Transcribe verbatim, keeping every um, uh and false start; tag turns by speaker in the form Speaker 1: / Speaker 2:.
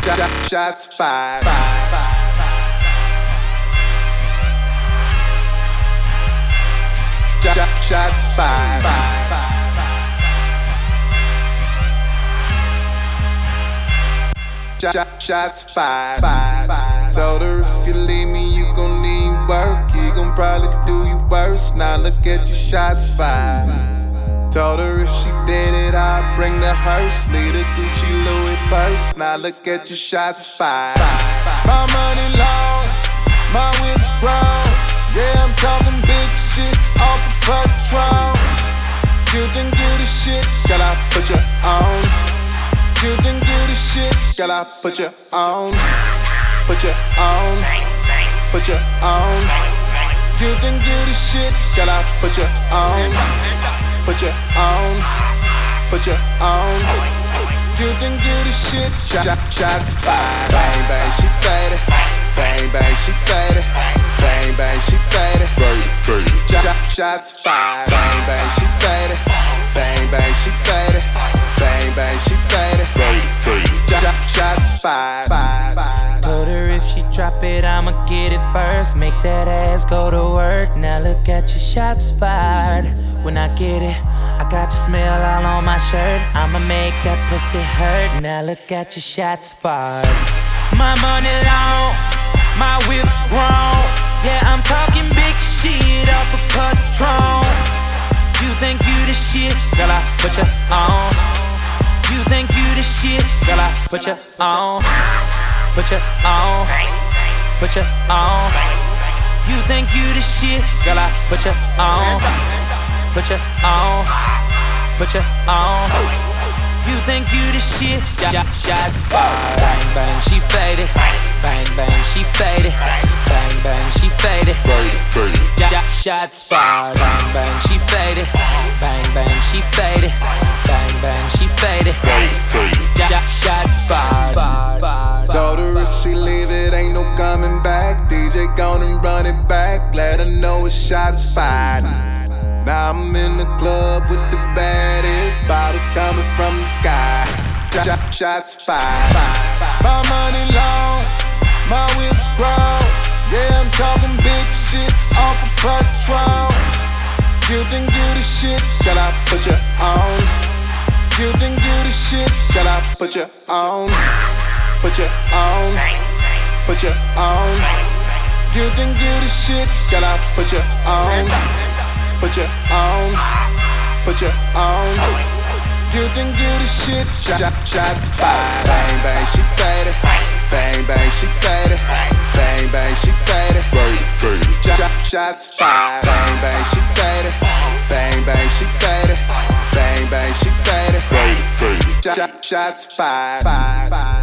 Speaker 1: Shots fired. Shots fired. Shots fired. Told her if you leave me, you gon' need work. He gon' probably do you worse. Now look at your shots fired. Told her if she did it, I'd bring the hearse. Lead a Gucci Louis purse. Now look at your shots fired. My money long, my whip's grown. Yeah, I'm talking big shit off a Patron. You think you the shit, girl, I put you on. You think you the shit, girl, I put you on. Put you on. Put you on. You think you the shit, girl, I put you on. Put you on. Put you on. You think you the shit, shots fired. Bang bang, she faded. Bang bang, she faded. Bang bang, she faded. Shots fired. Bang bang, she faded. Bang bang, she faded. Bang bang, she faded. Shots fired.
Speaker 2: Told her if she drop it, I'ma get it first. Make that ass go to work. Now look at your shots fired. When I get it, I got your smell all on my shirt. I'ma make that pussy hurt. Now look at your shots fired. My money long, my whip's grown. Yeah, I'm talking big shit off a Patron. You think you the shit, girl, I put you on. You think you the shit, girl, I put you on. Put you on. Put you on. You think you the shit, girl, I put you on. Put you on. Put you on. You think you the shit, shots fired. Bang bang, she faded. Bang bang, she faded. Bang bang, she faded. Shots fired. Bang bang, she faded. Bang bang, she faded. Bang bang, she faded. Shots fired.
Speaker 1: Told her if she leave it, ain't no coming back. D J gone and run it back. Let her know it's shots fired. Now I'm in the club with the baddest. Bottles coming from the sky. Shots fired. My money long, my whip's grown. Yeah, I'm talking big shit off a Patron. You think you the shit, girl, I put you on. You think you the shit, girl, I put you on. Put you on. Put you on. You think you the shit, girl, I put you on. Put you on. Put you on. You think you the shit, shots fired. Bang bang, she faded. Bang bang, she faded. Bang bang, she faded. Shots fired. Bang bang, she faded. Bang bang, she faded. Bang bang, she faded. Shots fired.